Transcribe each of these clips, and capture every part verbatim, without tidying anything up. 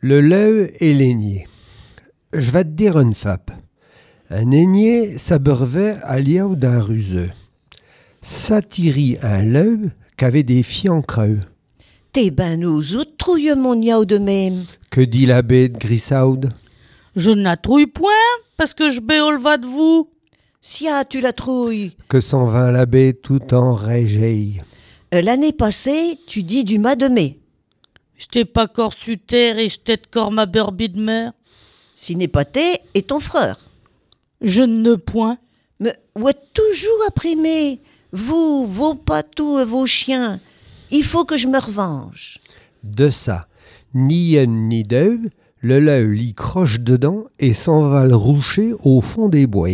Le leu et l'aigné. Je vais te dire une fap. Un aigné, ça beurvait à liau d'un ruseux. Ça tirit un leu qu'avait des fiancreux. T'es ben nous autres trouille mon niao de même. Que dit l'abbé de Grisaude? Je ne la trouille point, parce que je béole va de vous. Sia, tu la trouilles. Que s'en vint l'abbé tout en régeille. Euh, L'année passée, tu dis du mas de mai. Je t'ai pas corps su terre et je t'ai corps ma berbie de mer. Si n'est pas t'es et ton frère. Je ne point. Mais où est toujours apprimé? Vous, vos patous et vos chiens. Il faut que je me revanche. De ça, ni un ni deux, le leu l'y croche dedans et s'en va le roucher au fond des bois.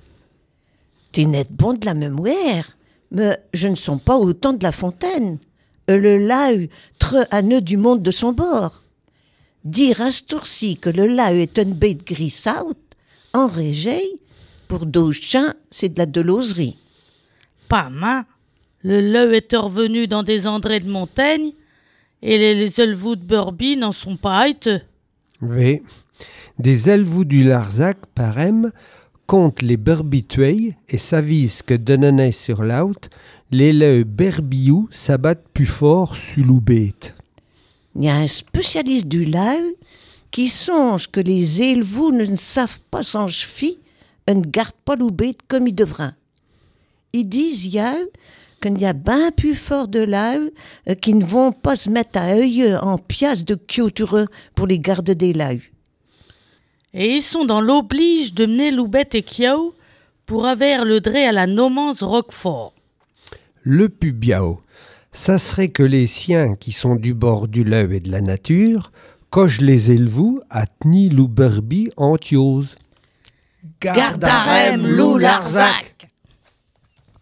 T'es net bon de la mémoire, mais je ne sens pas autant de la fontaine. Euh, Le lau, tre à nœud du monde de son bord. Dire à ce tour-ci que le lau est une bête grissaute, en régeille, pour deux chiens, c'est de la deloserie. Pas main. Le leu est revenu dans des andrés de montagne et les, les elvous de Burby n'en sont pas haïteux. V. Des elvous du Larzac, parem, comptent les berbitueilles et s'avisent que de sur l'out, les leux berbiou s'abattent plus fort sur l'oubête. Il y a un spécialiste du lau qui songe que les élevous ne savent pas s'en chefi et ne gardent pas l'oubête comme ils devraient. Ils disent y'a qu'il y a bien plus fort de lau euh, qui ne vont pas se mettre à œil en pièces de kyotureux pour les gardes des lau. Et ils sont dans l'oblige de mener Loubette et Kiao pour avoir le dray à la Nomance Roquefort. Le pubiao, ça serait que les siens qui sont du bord du leu et de la nature cochent les élevous à tni l'ouberbi en tiose. Gardarem Lou Larzac.